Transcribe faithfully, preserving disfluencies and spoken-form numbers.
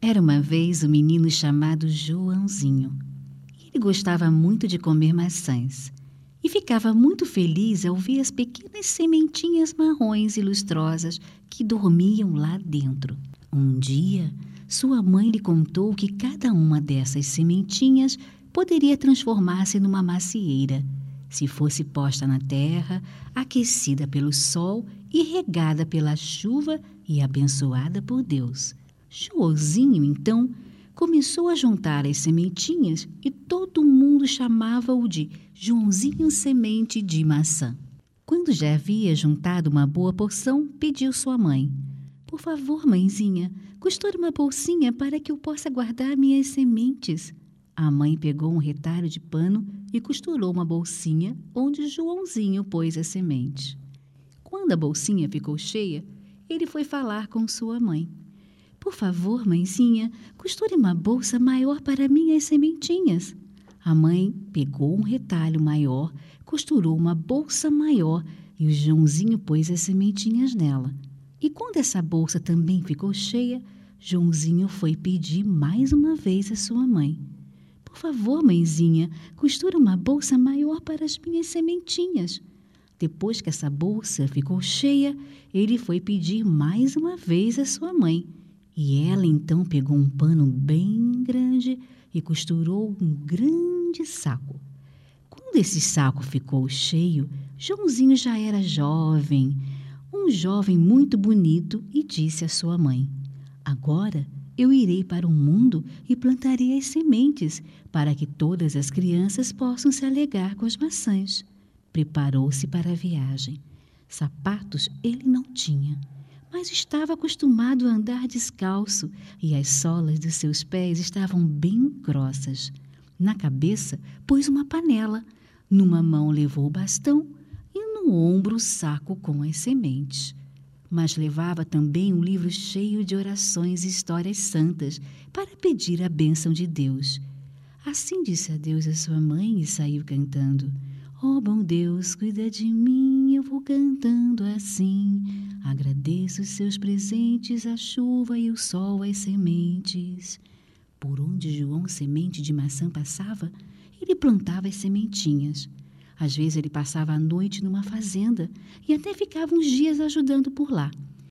Era uma vez um menino chamado Joãozinho. Ele gostava muito de comer maçãs e ficava muito feliz ao ver as pequenas sementinhas marrons e lustrosas que dormiam lá dentro. Um dia, sua mãe lhe contou que cada uma dessas sementinhas poderia transformar-se numa macieira, se fosse posta na terra, aquecida pelo sol e regada pela chuva e abençoada por Deus. Joãozinho, então, começou a juntar as sementinhas e todo mundo chamava-o de Joãozinho Semente de Maçã. Quando já havia juntado uma boa porção, pediu sua mãe: "Por favor, mãezinha, costure uma bolsinha para que eu possa guardar minhas sementes." A mãe pegou um retalho de pano e costurou uma bolsinha onde Joãozinho pôs as sementes. Quando a bolsinha ficou cheia, ele foi falar com sua mãe: "Por favor, mãezinha, costure uma bolsa maior para minhas sementinhas." A mãe pegou um retalho maior, costurou uma bolsa maior e o Joãozinho pôs as sementinhas nela. E quando essa bolsa também ficou cheia, Joãozinho foi pedir mais uma vez à sua mãe: "Por favor, mãezinha, costure uma bolsa maior para as minhas sementinhas." Depois que essa bolsa ficou cheia, ele foi pedir mais uma vez à sua mãe. E ela então pegou um pano bem grande e costurou um grande saco. Quando esse saco ficou cheio, Joãozinho já era jovem, um jovem muito bonito, e disse à sua mãe: "Agora eu irei para o mundo e plantarei as sementes para que todas as crianças possam se alegrar com as maçãs." Preparou-se para a viagem. Sapatos ele não tinha, mas estava acostumado a andar descalço e as solas dos seus pés estavam bem grossas. Na cabeça pôs uma panela, numa mão levou o bastão e no ombro o saco com as sementes. Mas levava também um livro cheio de orações e histórias santas para pedir a bênção de Deus. Assim disse adeus à sua mãe e saiu cantando: "Ó bom Deus, cuida de mim, eu vou cantando assim. Agradeço os seus presentes, a chuva e o sol, as sementes." Por onde João Semente de Maçã passava, ele plantava as sementinhas. Às vezes ele passava a noite numa fazenda e até ficava uns dias ajudando por lá.